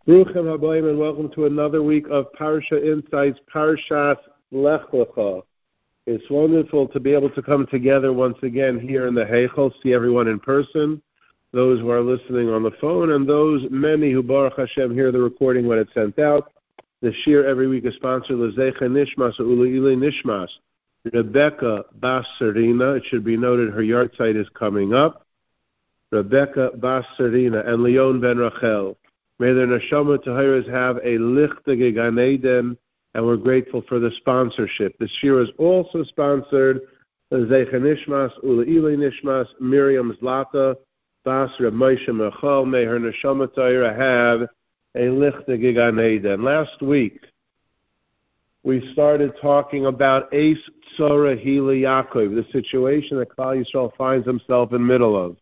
Bruchim Habayim, and welcome to another week of Parsha Insights, Parshas Lech Lecha. It's wonderful to be able to come together once again here in the Heichel, see everyone in person, those who are listening on the phone, and those many who, Baruch Hashem, hear the recording when it's sent out. The shir every week is sponsored L'Zeicha Nishmas U'Le'ilei Nishmas. Rebecca Bas Serina, it should be noted her yahrzeit is coming up. Rebecca Bas Serina and Leon Ben Rachel. May their neshama tahiras have a lichtige Gan Eden, and we're grateful for the sponsorship. This year is also sponsored Zeicha Nishmas Ule'ilei Nishmas Miriam Zlata Bas Reb Moshe Mechal. May her neshama tahira have a lichtige Gan Eden. Last week we started talking about Eis Tzora Hila Yaakov, the situation that Klal Yisrael finds himself in the middle of.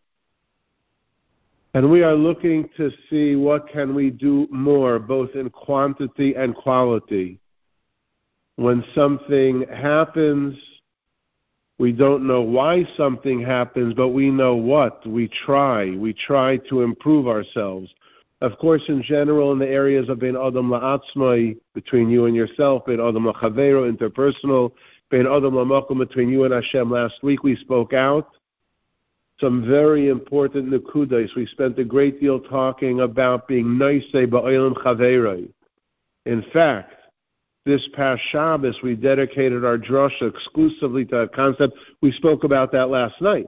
And we are looking to see what can we do more, both in quantity and quality. When something happens, we don't know why something happens, but we know what. We try to improve ourselves. Of course, in general, in the areas of Bein Adam La'atzmai, between you and yourself, Bein Adam La'Chavero, interpersonal, Bein Adam La'Makom, between you and Hashem. Last week we spoke out some very important nekudas. We spent a great deal talking about being noisei ba'olam chaveroi. In fact, this past Shabbos, we dedicated our drasha exclusively to that concept. We spoke about that last night.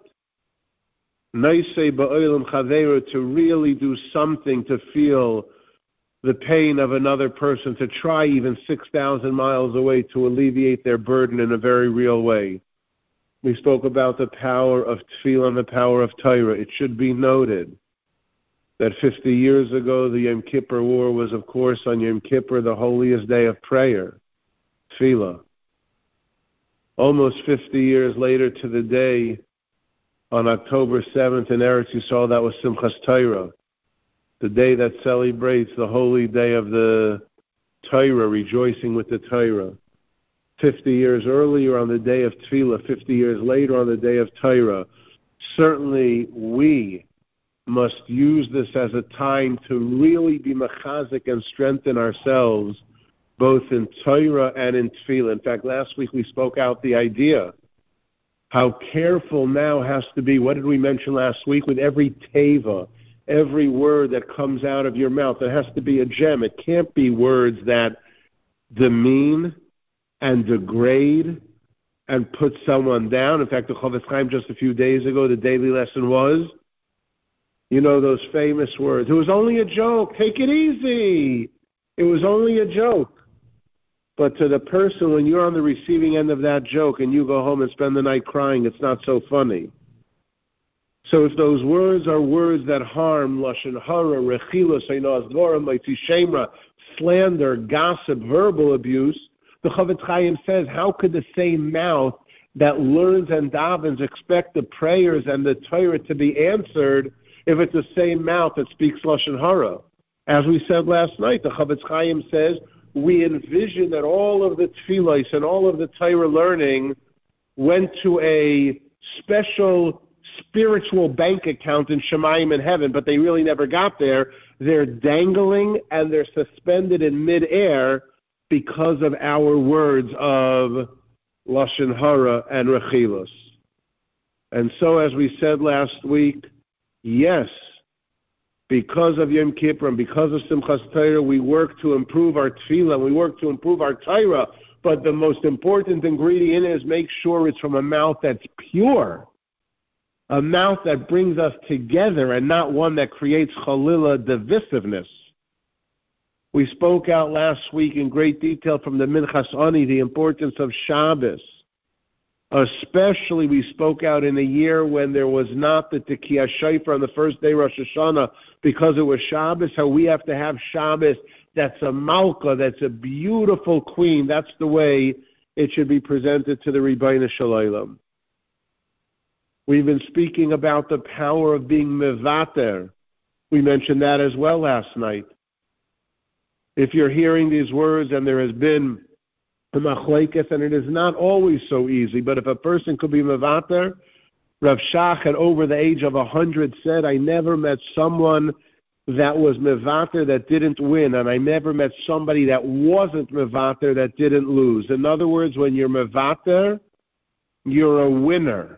Noisei ba'olam chaveroi, to really do something to feel the pain of another person, to try even 6,000 miles away to alleviate their burden in a very real way. We spoke about the power of tefillah and the power of Torah. It should be noted that 50 years ago, the Yom Kippur War was, of course, on Yom Kippur, the holiest day of prayer, tefillah. Almost 50 years later to the day, on October 7th in Eretz Yisrael, that was Simchas Torah, the day that celebrates the holy day of the Torah, rejoicing with the Torah. 50 years earlier on the day of Tefillah, 50 years later on the day of Torah. Certainly we must use this as a time to really be mechazik and strengthen ourselves, both in Torah and in Tefillah. In fact, last week we spoke out the idea how careful now has to be, what did we mention last week, with every teva, every word that comes out of your mouth. It has to be a gem. It can't be words that demean and degrade and put someone down. In fact, the Chofetz Chaim just a few days ago, the daily lesson was, you know, those famous words, it was only a joke, take it easy. It was only a joke. But to the person, when you're on the receiving end of that joke and you go home and spend the night crying, it's not so funny. So if those words are words that harm, lashon hara, rechilos, einos dvorim, ma'itzi shemra, slander, gossip, verbal abuse, the Chofetz Chaim says, how could the same mouth that learns and davens expect the prayers and the Torah to be answered if it's the same mouth that speaks lashon hara? As we said last night, the Chofetz Chaim says, we envision that all of the tefillos and all of the Torah learning went to a special spiritual bank account in Shemayim in heaven, but they really never got there. They're dangling and they're suspended in midair because of our words of lashon hara and rechilos. And so, as we said last week, yes, because of Yom Kippur and because of Simchas Torah, we work to improve our tefillah, we work to improve our Torah, but the most important ingredient is make sure it's from a mouth that's pure, a mouth that brings us together and not one that creates chalila, divisiveness. We spoke out last week in great detail from the Minchas Ani, the importance of Shabbos. Especially we spoke out in a year when there was not the Tekiyah Shofar on the first day Rosh Hashanah because it was Shabbos, how we have to have Shabbos that's a Malka, that's a beautiful queen. That's the way it should be presented to the Rebbeinu Shalom. We've been speaking about the power of being mevater. We mentioned that as well last night. If you're hearing these words and there has been a machlekes, and it is not always so easy, but if a person could be mevater, Rav Shach at over the age of 100 said, I never met someone that was mevater that didn't win, and I never met somebody that wasn't mevater that didn't lose. In other words, when you're mevater, you're a winner.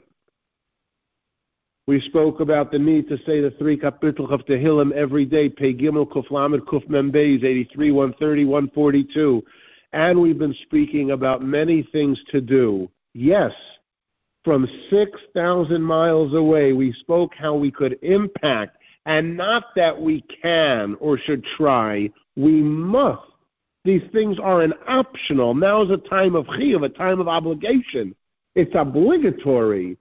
We spoke about the need to say the 3 kapitals of Tehillim every day, Pei Gimel, Kuf Lamed, Kuf Mem Beis, 83, 130, 142. And we've been speaking about many things to do. Yes, from 6,000 miles away, we spoke how we could impact, and not that we can or should try, we must. These things are an optional. Now is a time of chiyuv, a time of obligation. It's obligatory.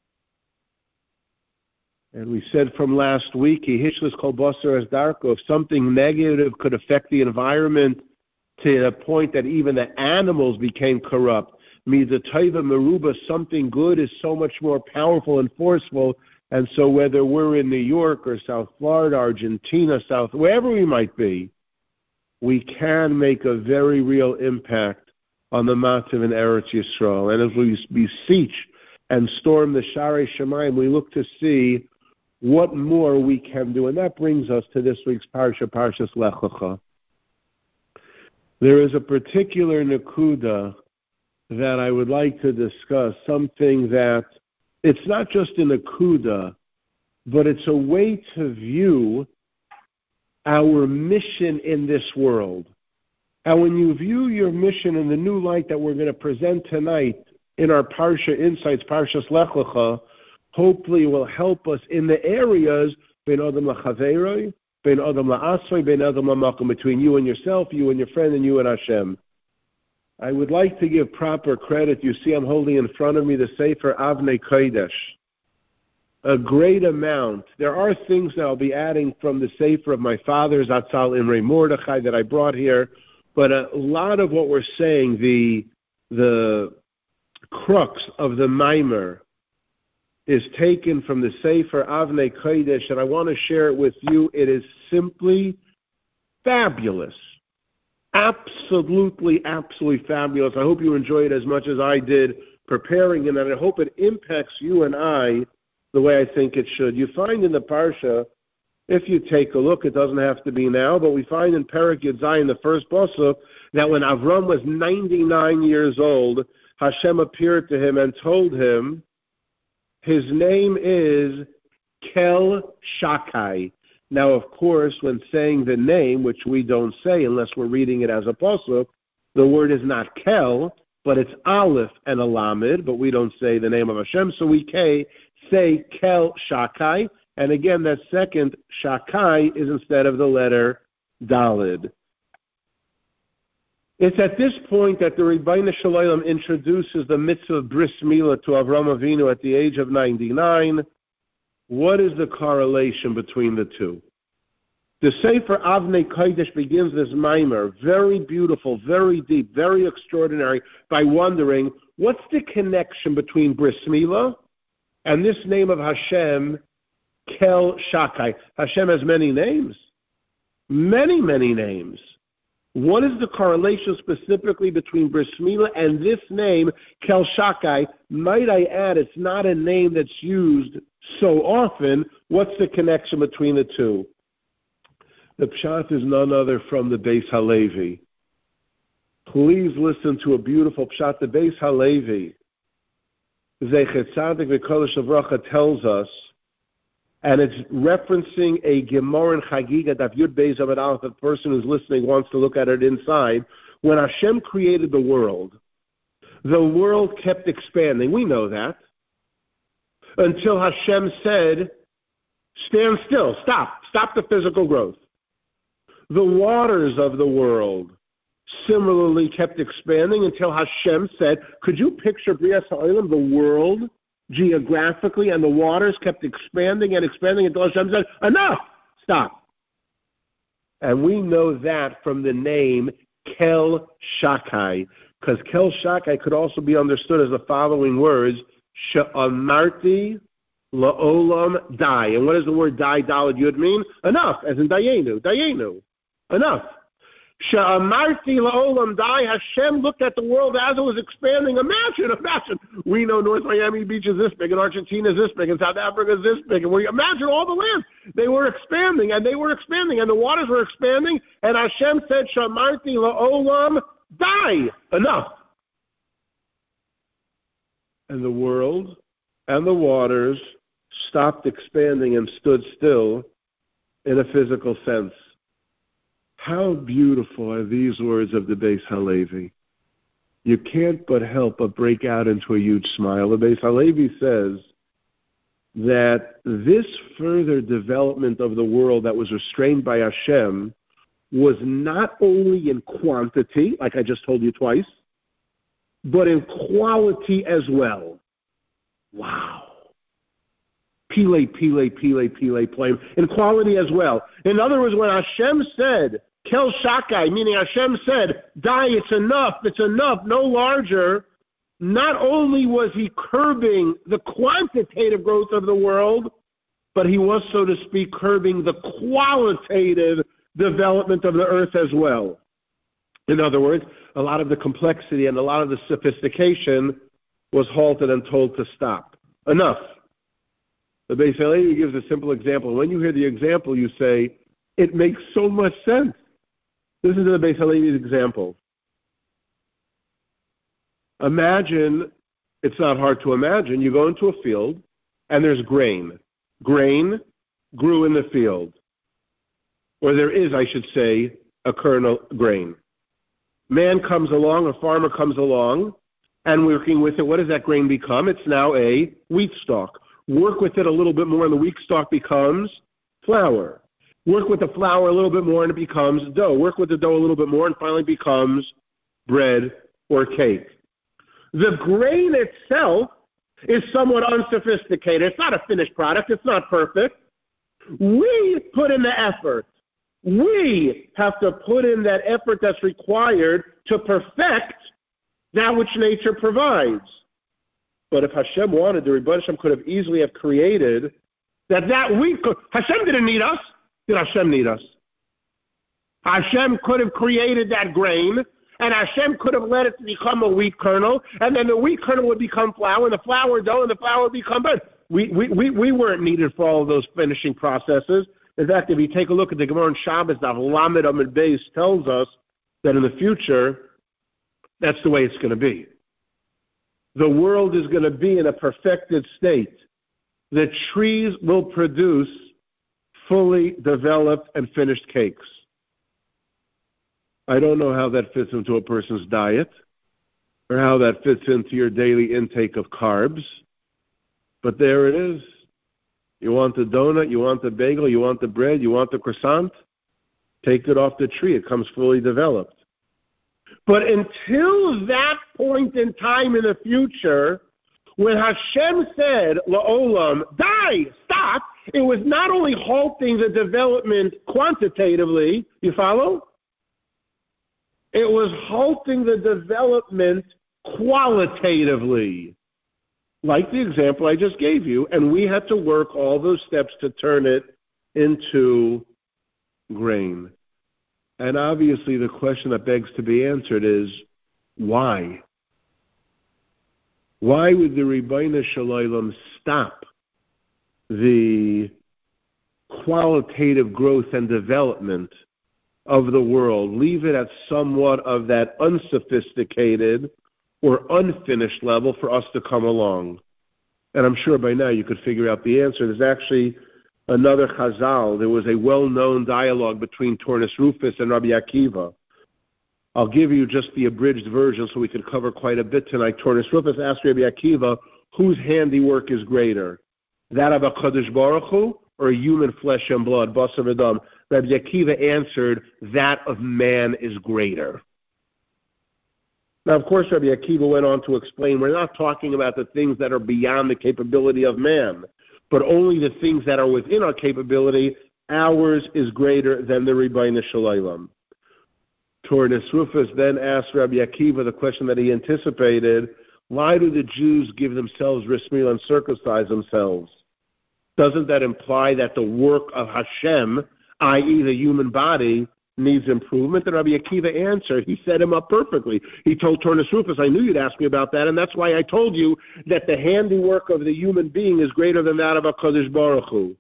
And we said from last week, Hishlis Kol Basar as Darko, if something negative could affect the environment to the point that even the animals became corrupt, Midataiva Meruba, something good is so much more powerful and forceful. And so whether we're in New York or South Florida, Argentina, wherever we might be, we can make a very real impact on the Matzav in Eretz Yisrael. And as we beseech and storm the Sharei Shemayim, we look to see what more we can do. And that brings us to this week's Parsha, Parshas Lech Lecha. There is a particular Nakuda that I would like to discuss, something that it's not just a Nakuda, but it's a way to view our mission in this world. And when you view your mission in the new light that we're going to present tonight in our Parsha Insights, Parshas Lech Lecha, hopefully will help us in the areas ben adam lachaveroi, ben adam la'asrei, ben adam la'makom, between you and yourself, you and your friend, and you and Hashem. I would like to give proper credit. You see I'm holding in front of me the Sefer Avnei Kodesh. A great amount. There are things that I'll be adding from the Sefer of my father's, Atzal Imrei Mordechai, that I brought here, but a lot of what we're saying, the crux of the Maimer, is taken from the Sefer Avnei Kodesh, and I want to share it with you. It is simply fabulous. Absolutely, absolutely fabulous. I hope you enjoy it as much as I did preparing it, and I hope it impacts you and I the way I think it should. You find in the Parsha, if you take a look, it doesn't have to be now, but we find in Perek Yud Zayin, the first pasuk, that when Avram was 99 years old, Hashem appeared to him and told him, his name is Kel Shakai. Now, of course, when saying the name, which we don't say unless we're reading it as a pasuk, the word is not Kel, but it's Aleph and a Lamed, but we don't say the name of Hashem, so we say Kel Shakai, and again, that second Shakai is instead of the letter Dalid. It's at this point that the Rebbeinu Shalom introduces the mitzvah of Bris Milah to Avraham Avinu at the age of 99. What is the correlation between the two? The Sefer Avnei Kodesh begins this Maimer, very beautiful, very deep, very extraordinary, by wondering, what's the connection between Bris Milah and this name of Hashem, Kel Shakai? Hashem has many names. Many, many names. What is the correlation specifically between Bris Milah and this name, Kel Shakai? Might I add, it's not a name that's used so often. What's the connection between the two? The Pshat is none other from the Beis Halevi. Please listen to a beautiful Pshat. The Beis Halevi, Zecher Tzadik V'Kodesh Avracha, tells us, and it's referencing a Gemara in Chagiga, Daf Yud Beis Amud Aleph. The person who's listening wants to look at it inside. When Hashem created the world kept expanding. We know that. Until Hashem said, stand still, stop the physical growth. The waters of the world similarly kept expanding until Hashem said, could you picture Brias HaOlam, the world, geographically, and the waters kept expanding and expanding until Hashem said, enough, stop. And we know that from the name Kel Shakai, because Kel Shakai could also be understood as the following words, She'amarti la'olam dai. And what does the word dai, dalad, yud mean? Enough, as in dayenu, enough. Sha'amarti la'olam dai, Hashem looked at the world as it was expanding. Imagine. We know North Miami Beach is this big, and Argentina is this big, and South Africa is this big. And we imagine all the land. They were expanding, and the waters were expanding. And Hashem said, Sha'amarti la'olam dai, enough. And the world and the waters stopped expanding and stood still in a physical sense. How beautiful are these words of the Beis Halevi. You can't but help but break out into a huge smile. The Beis Halevi says that this further development of the world that was restrained by Hashem was not only in quantity, like I just told you twice, but in quality as well. Wow. Pile, in quality as well. In other words, when Hashem said, Kel Shakai, meaning Hashem said, die, it's enough, no larger, not only was he curbing the quantitative growth of the world, but he was, so to speak, curbing the qualitative development of the earth as well. In other words, a lot of the complexity and a lot of the sophistication was halted and told to stop. Enough. The Beis Halevi gives a simple example. When you hear the example, you say, it makes so much sense. This is the Beis Halevi's example. Imagine, it's not hard to imagine, you go into a field and there's grain. Grain grew in the field. Or there is, I should say, a kernel grain. Man comes along, a farmer comes along, and working with it, what does that grain become? It's now a wheat stalk. Work with it a little bit more and the wheat stalk becomes flour. Work with the flour a little bit more and it becomes dough. Work with the dough a little bit more and finally becomes bread or cake. The grain itself is somewhat unsophisticated. It's not a finished product. It's not perfect. We put in the effort. We have to put in that effort that's required to perfect that which nature provides. But if Hashem wanted, the Rebbe Hashem could have easily have created that wheat. Hashem didn't need us. Did Hashem need us? Hashem could have created that grain, and Hashem could have let it become a wheat kernel, and then the wheat kernel would become flour, and the flour dough, and the flour would become bread. We weren't needed for all of those finishing processes. In fact, if you take a look at the Gemara in Shabbos, the Lamed Amud Beis tells us that in the future, that's the way it's going to be. The world is going to be in a perfected state. The trees will produce fully developed and finished cakes. I don't know how that fits into a person's diet or how that fits into your daily intake of carbs, but there it is. You want the donut, you want the bagel, you want the bread, you want the croissant? Take it off the tree. It comes fully developed. But until that point in time in the future, when Hashem said, La'olam, die, stop, it was not only halting the development quantitatively, you follow? It was halting the development qualitatively, like the example I just gave you, and we had to work all those steps to turn it into grain. And obviously the question that begs to be answered is, why? Why would the Ribbono Shel Olam stop the qualitative growth and development of the world, leave it at somewhat of that unsophisticated or unfinished level for us to come along? And I'm sure by now you could figure out the answer. There's actually another Chazal. There was a well-known dialogue between Tornis Rufus and Rabbi Akiva. I'll give you just the abridged version so we can cover quite a bit tonight. Tornis Rufus asked Rabbi Akiva, whose handiwork is greater, that of HaKadosh Baruch Hu or human flesh and blood, basar v'dam? Rabbi Akiva answered, that of man is greater. Now, of course, Rabbi Akiva went on to explain, we're not talking about the things that are beyond the capability of man, but only the things that are within our capability. Ours is greater than the Ribbono Shel Olam. Tornis Rufus then asked Rabbi Akiva the question that he anticipated, why do the Jews give themselves bris milah and circumcise themselves? Doesn't that imply that the work of Hashem, i.e. the human body, needs improvement? And Rabbi Akiva answered, he set him up perfectly. He told Turnus Rufus, I knew you'd ask me about that, and that's why I told you that the handiwork of the human being is greater than that of HaKadosh Baruch Hu.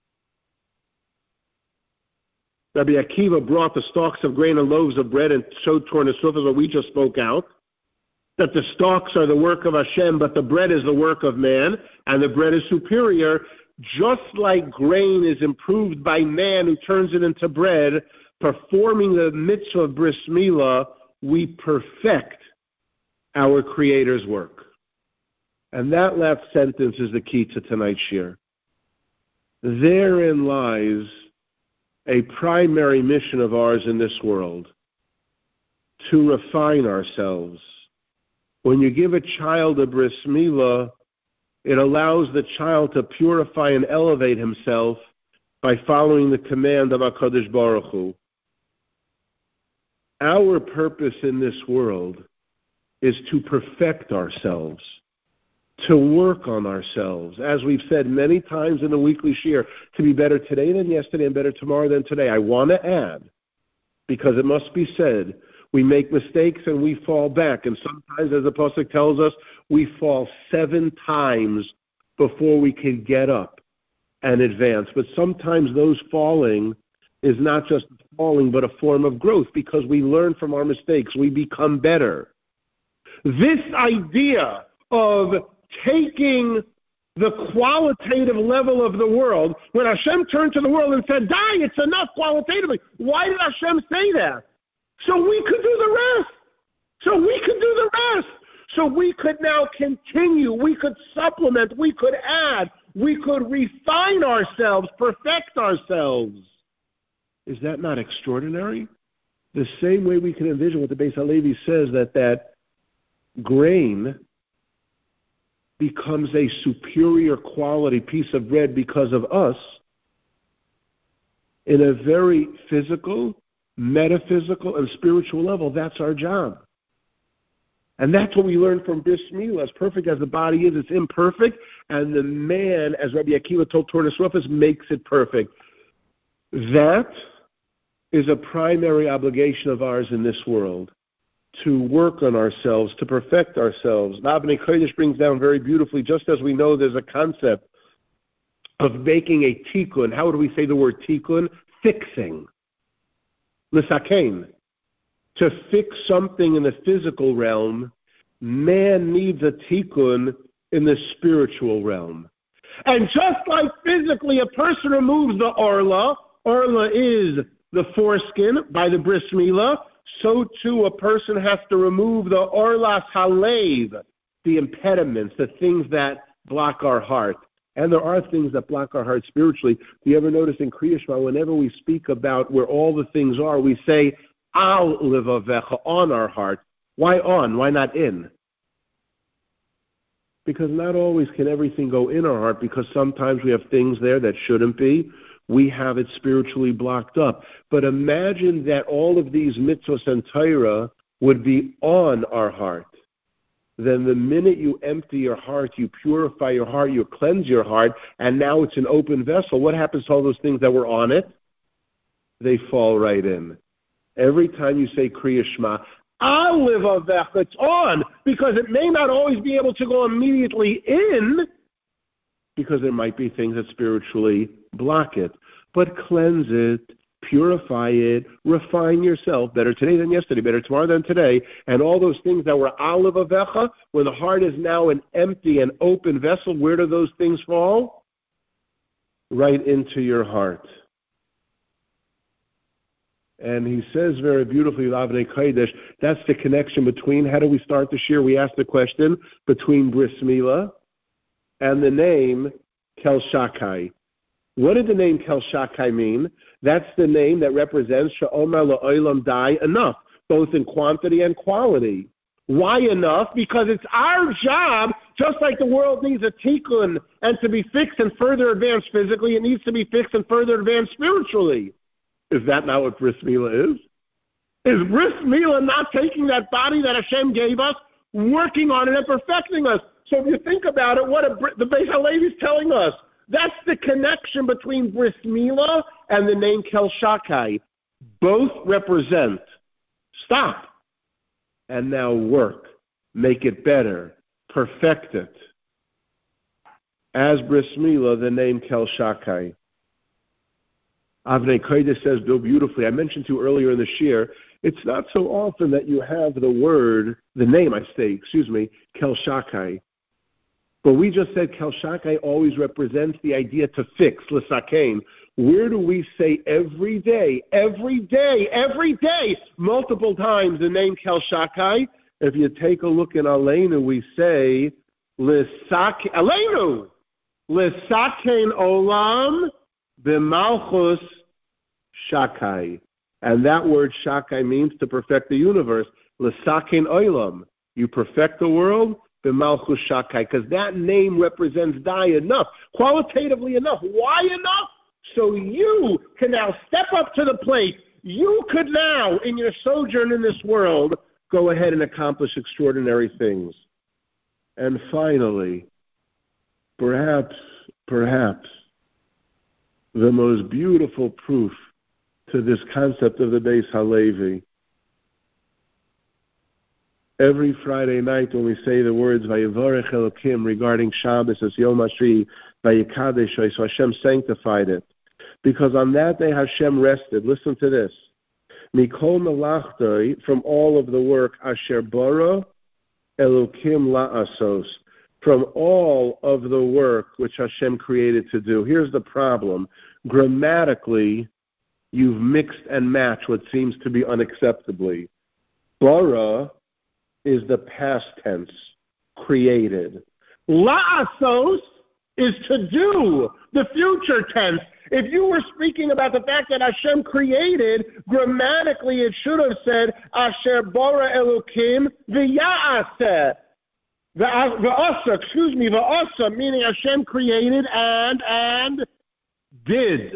Rabbi Akiva brought the stalks of grain and loaves of bread and showed Turnus Rufus what we just spoke out, that the stalks are the work of Hashem, but the bread is the work of man, and the bread is superior. Just like grain is improved by man who turns it into bread, performing the mitzvah of bris milah, we perfect our Creator's work. And that last sentence is the key to tonight's shir. Therein lies a primary mission of ours in this world, to refine ourselves. When you give a child a bris milah, it allows the child to purify and elevate himself by following the command of HaKadosh Baruch Hu. Our purpose in this world is to perfect ourselves, to work on ourselves. As we've said many times in the weekly shir, to be better today than yesterday and better tomorrow than today. I want to add, because it must be said, we make mistakes and we fall back. And sometimes, as the Pasuk tells us, we fall 7 times before we can get up and advance. But sometimes those falling is not just falling, but a form of growth, because we learn from our mistakes. We become better. This idea of taking the qualitative level of the world, when Hashem turned to the world and said, "Die, it's enough qualitatively." Why did Hashem say that? So we could do the rest. So we could now continue. We could supplement. We could add. We could refine ourselves, perfect ourselves. Is that not extraordinary? The same way we can envision what the Beis HaLevi says, that grain becomes a superior quality piece of bread because of us, in a very physical, metaphysical, and spiritual level. That's our job. And that's what we learn from bris milah. As perfect as the body is, it's imperfect, and the man, as Rabbi Akiva told Turnus Rufus, makes it perfect. That is a primary obligation of ours in this world, to work on ourselves, to perfect ourselves. Avnei Kodesh brings down very beautifully, just as we know there's a concept of making a tikkun. How do we say the word tikkun? Fixing. Lisakein. To fix something in the physical realm, man needs a tikkun in the spiritual realm. And just like physically a person removes the orla is the foreskin by the bris milah, so too a person has to remove the orlas halev, the impediments, the things that block our heart. And there are things that block our heart spiritually. Do you ever notice in Kriya Shema, whenever we speak about where all the things are, we say, Al levavecha, on our heart. Why on? Why not in? Because not always can everything go in our heart, because sometimes we have things there that shouldn't be. We have it spiritually blocked up. But imagine that all of these mitzvahs and Torah would be on our heart. Then the minute you empty your heart, you purify your heart, you cleanse your heart, and now it's an open vessel. What happens to all those things that were on it? They fall right in. Every time you say Kriya Shema, I'll live of that, it's on, because it may not always be able to go immediately in, because there might be things that spiritually block it. But cleanse it, purify it, refine yourself, better today than yesterday, better tomorrow than today, and all those things that were Alav Avecha, where the heart is now an empty and open vessel, where do those things fall? Right into your heart. And he says very beautifully, Avnei Kodesh, that's the connection between, how do we start the shir? We asked the question, between bris milah and the name Kel Shakai. What did the name Kel Shakai mean? That's the name that represents Sha'omer La'olam Dai, enough, both in quantity and quality. Why enough? Because it's our job, just like the world needs a tikkun and to be fixed and further advanced physically, it needs to be fixed and further advanced spiritually. Is that not what bris milah is? Is bris milah not taking that body that Hashem gave us, working on it and perfecting us? So if you think about it, the Beis HaLevi is telling us, that's the connection between bris milah and the name Kel Shakai. Both represent stop and now work, make it better, perfect it. As Bris Milah, the name Kel Shakai. Avnei Kodesh says beautifully. I mentioned to you earlier in the shir, it's not so often that you have the name, Kel Shakai. But we just said Kel Shakai always represents the idea to fix, l'sakein. Where do we say every day, multiple times the name Kel Shakai? If you take a look in Aleinu, we say, Aleinu, l'sakein olam b'malchus shakai. And that word shakai means to perfect the universe. L'sakein olam, you perfect the world, b'malchus shakai. Because that name represents enough, qualitatively enough. Why enough? So you can now step up to the plate. You could now, in your sojourn in this world, go ahead and accomplish extraordinary things. And finally, perhaps, the most beautiful proof to this concept of the Beis Halevi. Every Friday night when we say the words Vayivorech Elokim regarding Shabbos as Yom HaShvi, Vayikadesh, so Hashem sanctified it. Because on that day Hashem rested. Listen to this. Mikol Melachtoi, from all of the work, Asher Bara Elokim La'asos, from all of the work which Hashem created to do. Here's the problem. Grammatically, you've mixed and matched what seems to be unacceptably. Bara is the past tense, created. La'asos is to do, the future tense. If you were speaking about the fact that Hashem created, grammatically it should have said, Asher bara Elokim v'ya'aseh. V'asa, meaning Hashem created and did.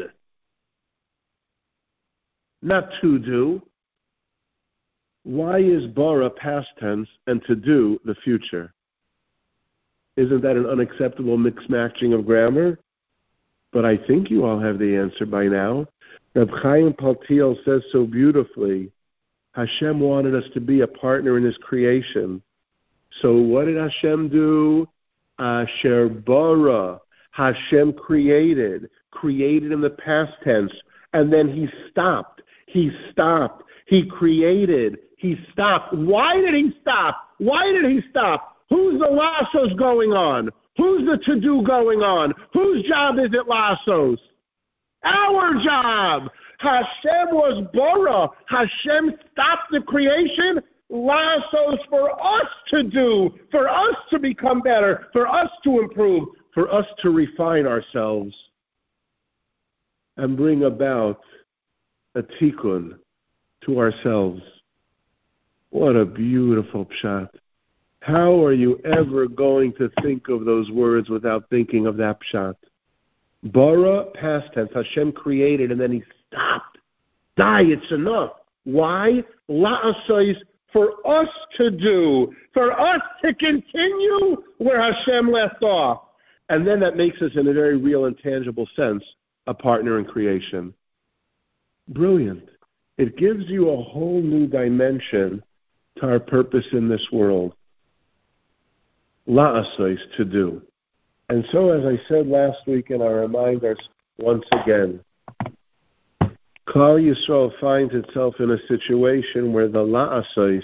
Not to do. Why is bara past tense and to do the future? Isn't that an unacceptable mix-matching of grammar? But I think you all have the answer by now. Reb Chaim Paltiel says so beautifully, Hashem wanted us to be a partner in His creation. So what did Hashem do? Asher bara. Hashem created in the past tense, and then He stopped. He created. He stopped. Why did He stop? Who's the lassos going on? Who's the to-do going on? Whose job is it, lassos? Our job. Hashem was bara. Hashem stopped the creation. Lassos for us to do, for us to become better, for us to improve, for us to refine ourselves and bring about a tikkun to ourselves. What a beautiful pshat. How are you ever going to think of those words without thinking of that pshat? Bara, past tense, Hashem created and then He stopped. It's enough. Why? La'asais, for us to do, for us to continue where Hashem left off. And then that makes us, in a very real and tangible sense, a partner in creation. Brilliant. It gives you a whole new dimension to our purpose in this world. La'asais, to do. And so, as I said last week, and I remind us once again, Klal Yisrael finds itself in a situation where the la'asais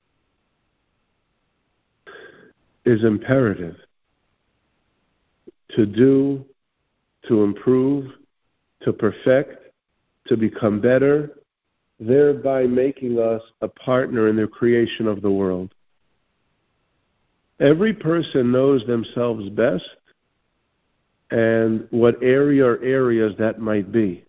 is imperative. To do, to improve, to perfect, to become better, thereby making us a partner in the creation of the world. Every person knows themselves best and what area or areas that might be.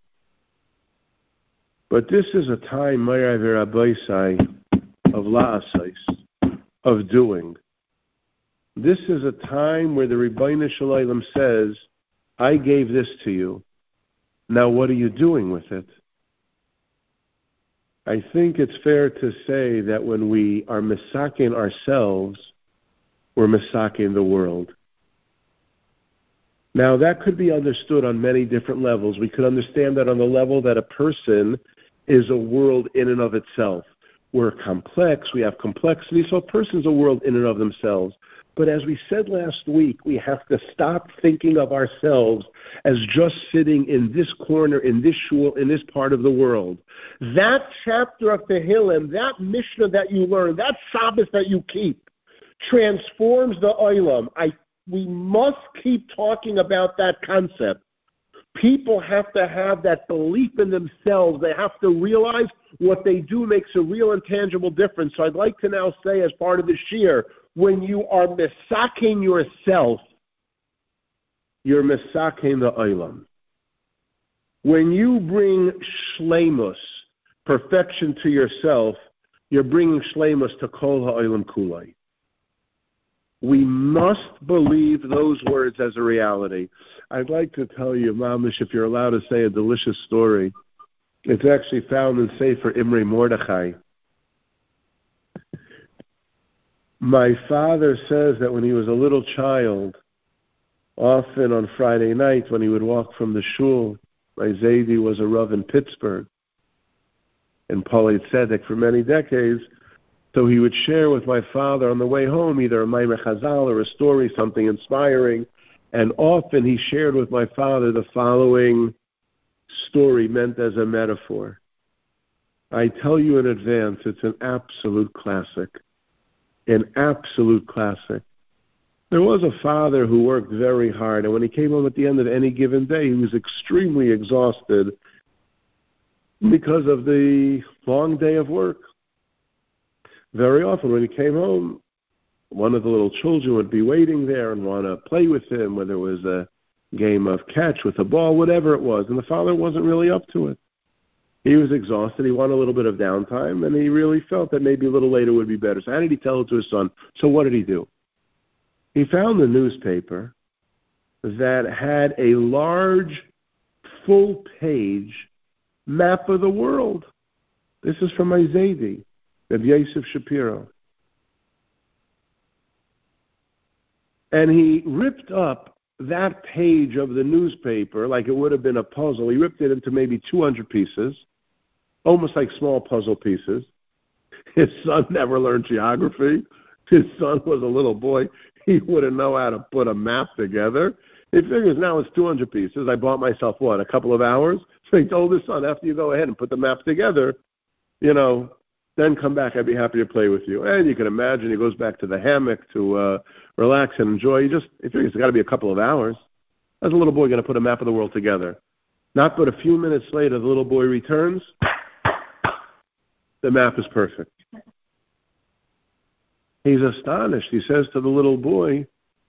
But this is a time, Ma'arai v'Rabbaisai, of la'asais, of doing. This is a time where the Ribbono Shel Olam says, I gave this to you. Now what are you doing with it? I think it's fair to say that when we are misaking ourselves, we're misaking the world. Now, that could be understood on many different levels. We could understand that on the level that a person is a world in and of itself. We're complex, we have complexity, so a person's a world in and of themselves. But as we said last week, we have to stop thinking of ourselves as just sitting in this corner, in this shul, in this part of the world. That chapter of Tehillim, that Mishnah that you learn, that Shabbos that you keep, transforms the Olam. We must keep talking about that concept. People have to have that belief in themselves. They have to realize what they do makes a real and tangible difference. So I'd like to now say, as part of the shir, when you are misaking yourself, you're misaking the olam. When you bring shleimus, perfection to yourself, you're bringing shleimus to kol ha'olam kulai. We must believe those words as a reality. I'd like to tell you, Mamish, if you're allowed to say a delicious story. It's actually found in Sefer Imre Mordechai. My father says that when he was a little child, often on Friday night when he would walk from the shul, my Zaidi was a Rav in Pittsburgh, in Polei Tzedek for many decades. So he would share with my father on the way home either a Maimer Chazal or a story, something inspiring. And often he shared with my father the following story meant as a metaphor. I tell you in advance, it's an absolute classic. An absolute classic. There was a father who worked very hard, and when he came home at the end of any given day, he was extremely exhausted because of the long day of work. Very often when he came home, one of the little children would be waiting there and want to play with him, whether it was a game of catch with a ball, whatever it was, and the father wasn't really up to it. He was exhausted. He wanted a little bit of downtime, and he really felt that maybe a little later would be better. So how did he tell it to his son? So what did he do? He found the newspaper that had a large, full-page map of the world. This is from my Zaidi, Rabbi Yosef Shapiro. And he ripped up that page of the newspaper like it would have been a puzzle. He ripped it into maybe 200 pieces, almost like small puzzle pieces. His son never learned geography. His son was a little boy. He wouldn't know how to put a map together. He figures now it's 200 pieces. I bought myself, a couple of hours? So he told his son, after you go ahead and put the map together, then come back. I'd be happy to play with you. And you can imagine he goes back to the hammock to relax and enjoy. He figures it's got to be a couple of hours. How's a little boy going to put a map of the world together? Not but a few minutes later, the little boy returns. The map is perfect. He's astonished. He says to the little boy,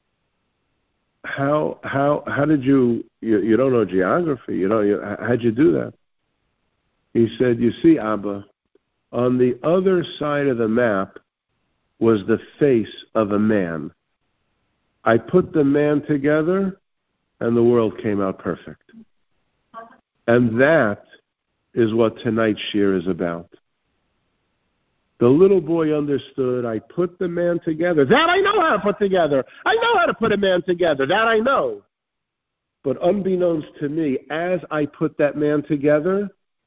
how did you don't know geography, how'd you do that? He said, you see, Abba, on the other side of the map was the face of a man. I put the man together, and the world came out perfect. And that is what tonight's shir is about. The little boy understood, I put the man together. That I know how to put together. I know how to put a man together. That I know. But unbeknownst to me, as I put that man together,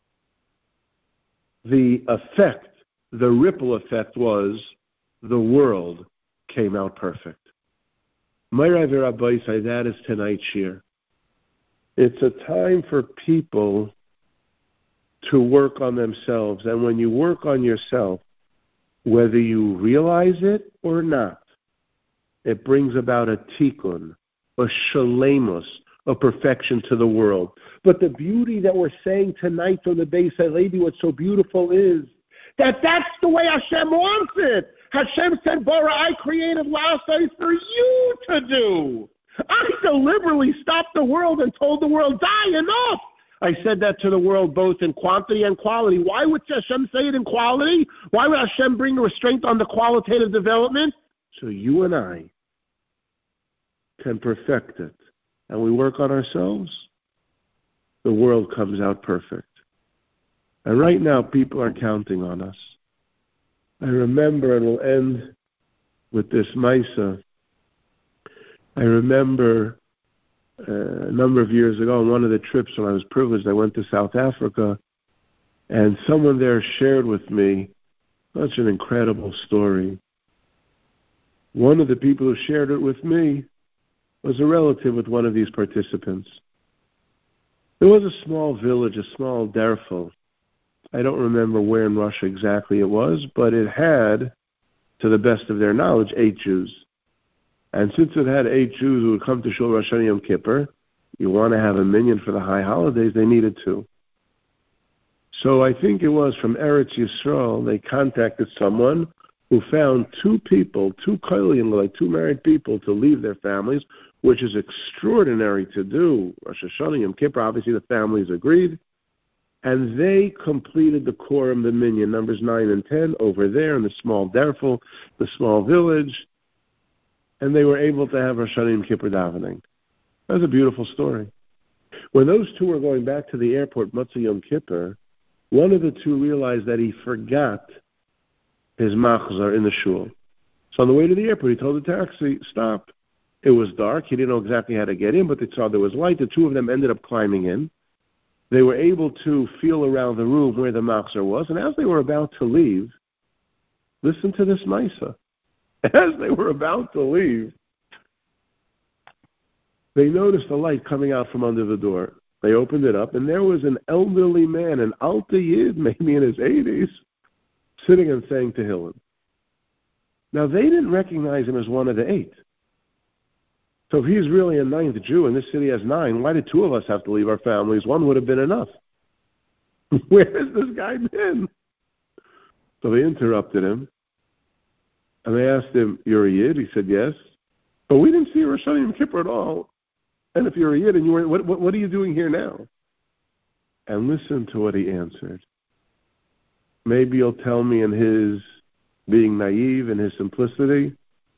the effect, the ripple effect was the world came out perfect. Meirai v'Rabbaisai, that is tonight's shir. It's a time for people to work on themselves. And when you work on yourself, whether you realize it or not, it brings about a tikkun, a shalemus, a perfection to the world. But the beauty that we're saying tonight on the Beis HaLevi, what's so beautiful is that that's the way Hashem wants it. Hashem said, Bara, I created last night for you to do. I deliberately stopped the world and told the world, die, enough. I said that to the world both in quantity and quality. Why would Hashem say it in quality? Why would Hashem bring a restraint on the qualitative development? So you and I can perfect it. And we work on ourselves, the world comes out perfect. And right now, people are counting on us. I remember, and we'll end with this Maisa, I remember a number of years ago on one of the trips when I was privileged, I went to South Africa, And someone there shared with me such an incredible story. One of the people who shared it with me was a relative with one of these participants. There was a small village, a small derfel. I don't remember where in Russia exactly it was, but it had, to the best of their knowledge, 8 Jews. And since it had 8 Jews who would come to Shul Rosh Hashanah Yom Kippur, you want to have a minyan for the high holidays, they needed 2. So I think it was from Eretz Yisrael, they contacted someone who found 2 people, 2 kohelim, like 2 married people, to leave their families, which is extraordinary to do. Rosh Hashanah, Yom Kippur, obviously the families agreed. And they completed the quorum, the minyan, numbers 9 and 10, over there in the small derfel, the small village. And they were able to have Rosh Hashanah Yom Kippur davening. That was a beautiful story. When those 2 were going back to the airport, Motzei Yom Kippur, one of the 2 realized that he forgot his machzor in the shul. So on the way to the airport, he told the taxi, stop. It was dark. He didn't know exactly how to get in, but they saw there was light. The 2 of them ended up climbing in. They were able to feel around the room where the machzor was, and as they were about to leave, listen to this Maisa. As they were about to leave, they noticed a light coming out from under the door. They opened it up, and there was an elderly man, an Alta Yid, maybe in his 80s, sitting and saying Tehillim. Now, they didn't recognize him as one of the 8. So if he's really a 9th Jew, and this city has 9, why did 2 of us have to leave our families? 1 would have been enough. Where has this guy been? So they interrupted him, and they asked him, you're a Yid? He said, yes. But we didn't see Rosh Hashanah Yom Kippur at all. And if you're a Yid, and you were, what are you doing here now? And listen to what he answered. Maybe you'll tell me in his being naive and his simplicity.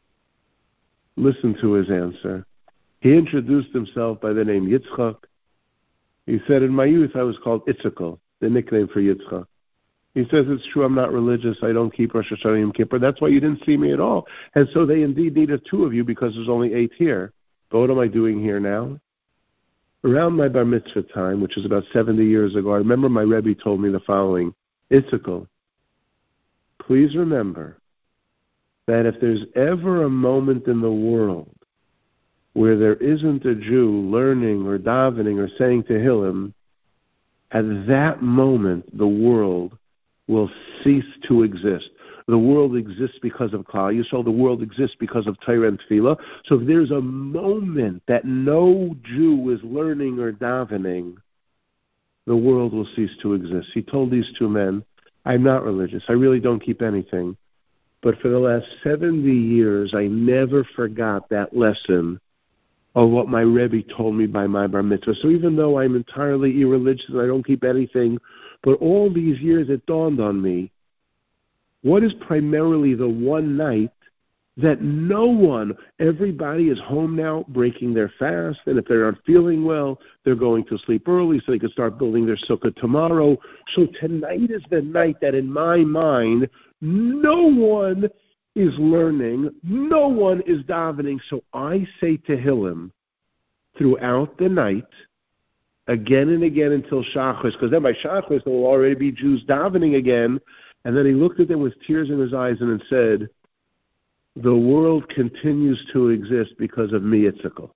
Listen to his answer. He introduced himself by the name Yitzchak. He said, in my youth I was called Itzchak, the nickname for Yitzchak. He says, it's true, I'm not religious, I don't keep Rosh Hashanah Yom Kippur, that's why you didn't see me at all. And so they indeed needed 2 of you because there's only 8 here. But what am I doing here now? Around my bar mitzvah time, which is about 70 years ago, I remember my Rebbe told me the following, Itzchak, please remember that if there's ever a moment in the world where there isn't a Jew learning or davening or saying Tehillim, at that moment the world will cease to exist. The world exists because of Klal Yisrael. The world exists because of Torah and Tefillah. So if there's a moment that no Jew is learning or davening, the world will cease to exist. He told these 2 men, I'm not religious. I really don't keep anything. But for the last 70 years, I never forgot that lesson of what my Rebbe told me by my bar mitzvah. So even though I'm entirely irreligious and I don't keep anything, but all these years it dawned on me, what is primarily the one night that no one, everybody is home now breaking their fast, and if they aren't feeling well, they're going to sleep early so they can start building their sukkah tomorrow. So tonight is the night that in my mind, no one is learning, no one is davening. So I say Tehillim throughout the night, again and again until Shachris, because then by Shachris there will already be Jews davening again. And then he looked at them with tears in his eyes and said, the world continues to exist because of me, Yitzchak.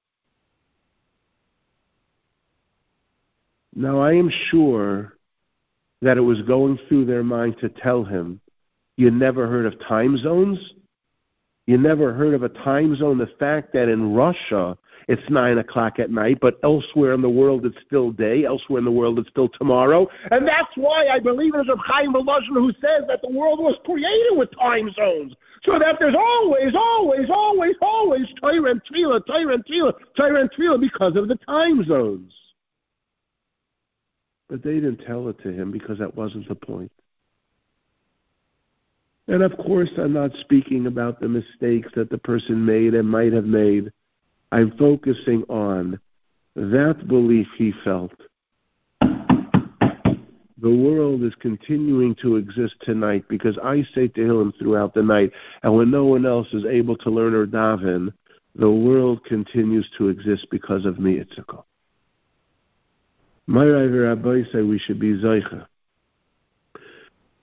Now I am sure that it was going through their mind to tell him, you never heard of time zones? You never heard of a time zone? The fact that in Russia it's 9 o'clock at night, but elsewhere in the world it's still day, elsewhere in the world it's still tomorrow. And that's why I believe in Reb Chaim Volozhin, who says that the world was created with time zones. So that there's always Torah and Tefillah because of the time zones. But they didn't tell it to him because that wasn't the point. And of course, I'm not speaking about the mistakes that the person made and might have made. I'm focusing on that belief he felt. The world is continuing to exist tonight because I say Tehillim throughout the night, and when no one else is able to learn or daven, the world continues to exist because of me, Yitzchak. My Rabbi say we should be Zeicha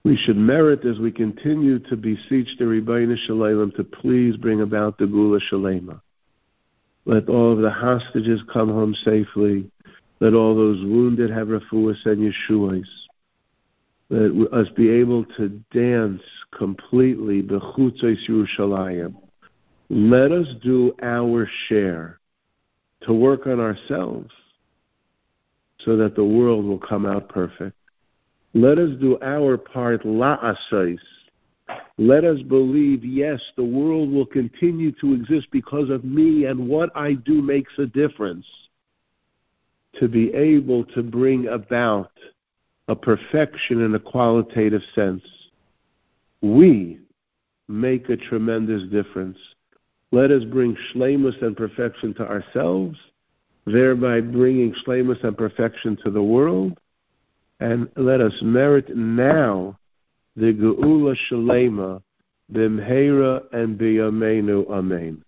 We should merit as we continue to beseech the Ribbono Shel Olam to please bring about the Geula Shalema. Let all of the hostages come home safely. Let all those wounded have refuahs and yeshuas. Let us be able to dance completely b'chutzos Yerushalayim. Let us do our share to work on ourselves so that the world will come out perfect. Let us do our part, la'asais. Let us believe, yes, the world will continue to exist because of me, and what I do makes a difference. To be able to bring about a perfection in a qualitative sense. We make a tremendous difference. Let us bring shleimus and perfection to ourselves, thereby bringing shleimus and perfection to the world. And let us merit now the Geula Shalema b'mheira and b'yameinu. Amen.